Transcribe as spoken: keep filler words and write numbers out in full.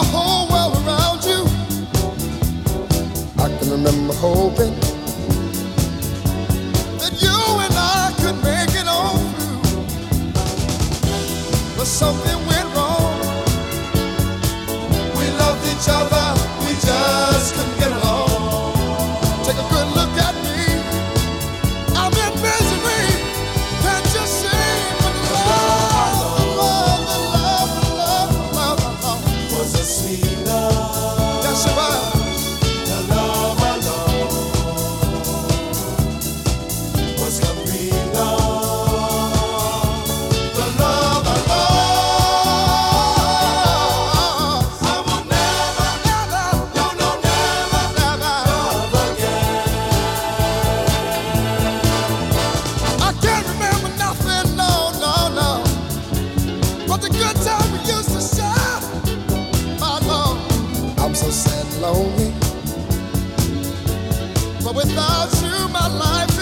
whole world around you. I can remember hoping that you and I could make it on through, but something went wrong. We loved each other, we just couldn't get along. Take a good look at me, I'm in misery. Can't you see? But the love, the love, the love, the love, the love, the love was a sweet love. Yes, it was. The love I know was complete love. The love I love, I will never, never, no, no, never never. love again. I can't remember nothing, no, no, no, but the good time we used to share, my love. I'm so sad and lonely, but without you, my life